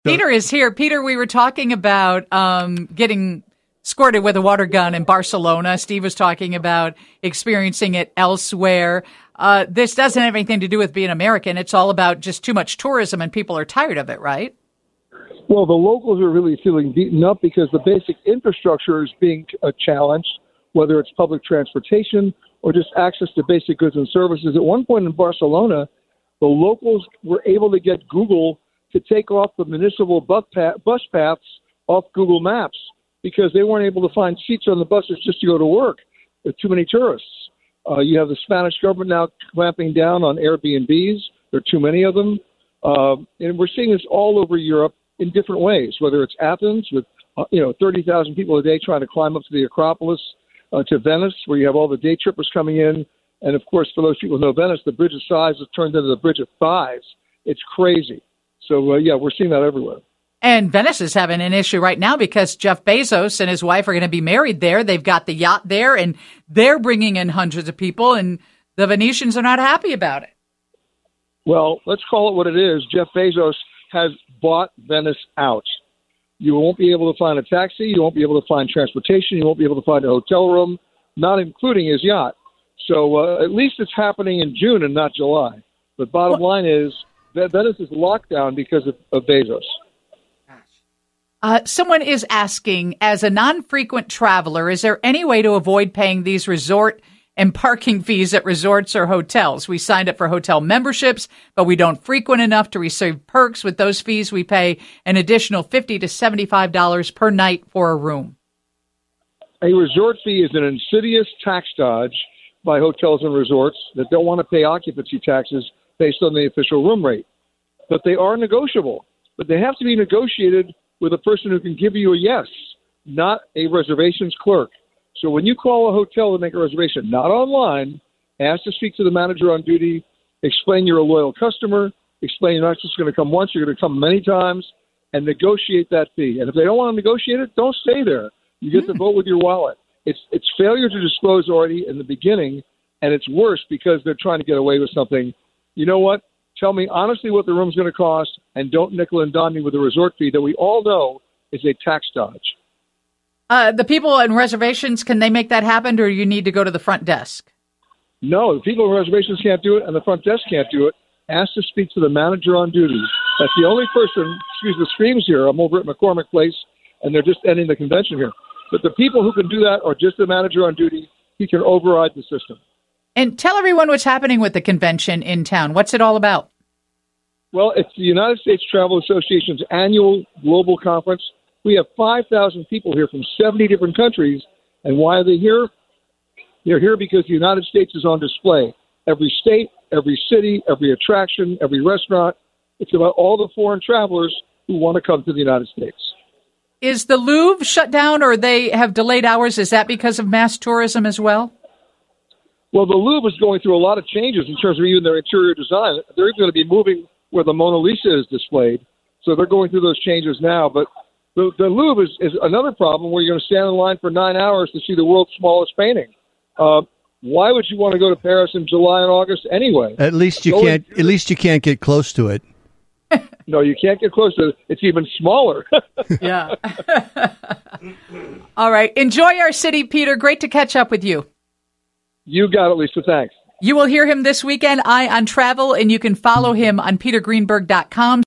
Peter is here. Peter, we were talking about getting squirted with a water gun in Barcelona. Steve was talking about experiencing it elsewhere. This doesn't have anything to do with being American. It's all about just too much tourism, and people are tired of it, right? Well, the locals are really feeling beaten up because the basic infrastructure is being challenged, whether it's public transportation or just access to basic goods and services. At one point in Barcelona, the locals were able to get Google to take off the municipal bus paths off Google Maps because they weren't able to find seats on the buses just to go to work. There are too many tourists. You have the Spanish government now clamping down on Airbnbs. There are too many of them. And we're seeing this all over Europe in different ways, whether it's Athens with 30,000 people a day trying to climb up to the Acropolis, to Venice, where you have all the day trippers coming in. And, of course, for those people who know Venice, the Bridge of Sighs has turned into the Bridge of Thighs. It's crazy. So, we're seeing that everywhere. And Venice is having an issue right now because Jeff Bezos and his wife are going to be married there. They've got the yacht there, and they're bringing in hundreds of people, and the Venetians are not happy about it. Well, let's call it what it is. Jeff Bezos has bought Venice out. You won't be able to find a taxi. You won't be able to find transportation. You won't be able to find a hotel room, not including his yacht. So at least it's happening in June and not July. But bottom line is that Venice is locked down because of Bezos. Someone is asking, as a non-frequent traveler, is there any way to avoid paying these resort and parking fees at resorts or hotels? We signed up for hotel memberships, but we don't frequent enough to receive perks. With those fees, we pay an additional $50 to $75 per night for a room. A resort fee is an insidious tax dodge by hotels and resorts that don't want to pay occupancy taxes based on the official room rate. But they are negotiable. But they have to be negotiated with a person who can give you a yes, not a reservations clerk. So when you call a hotel to make a reservation, not online, ask to speak to the manager on duty, explain you're a loyal customer, explain you're not just going to come once, you're going to come many times, and negotiate that fee. And if they don't want to negotiate it, don't stay there. You get to vote with your wallet. It's failure to disclose already in the beginning, and it's worse because they're trying to get away with something. You know what? Tell me honestly what the room's going to cost, and don't nickel and dime me with a resort fee that we all know is a tax dodge. The people in reservations, can they make that happen, or you need to go to the front desk? No, the people in reservations can't do it, and the front desk can't do it. Ask to speak to the manager on duty. That's the only person, excuse the screams here. I'm over at McCormick Place, and they're just ending the convention here. But the people who can do that are just the manager on duty. He can override the system. And tell everyone what's happening with the convention in town. What's it all about? Well, it's the United States Travel Association's annual global conference. We have 5,000 people here from 70 different countries. And why are they here? They're here because the United States is on display. Every state, every city, every attraction, every restaurant. It's about all the foreign travelers who want to come to the United States. Is the Louvre shut down, or they have delayed hours? Is that because of mass tourism as well? Well, the Louvre is going through a lot of changes in terms of even their interior design. They're even going to be moving where the Mona Lisa is displayed. So they're going through those changes now. But the Louvre is another problem where you're going to stand in line for 9 hours to see the world's smallest painting. Why would you want to go to Paris in July and August anyway? At least you can't get close to it. No, you can't get close to it. It's even smaller. Yeah. All right. Enjoy our city, Peter. Great to catch up with you. You got it, Lisa. Thanks. You will hear him this weekend, Eye on Travel, and you can follow him on petergreenberg.com.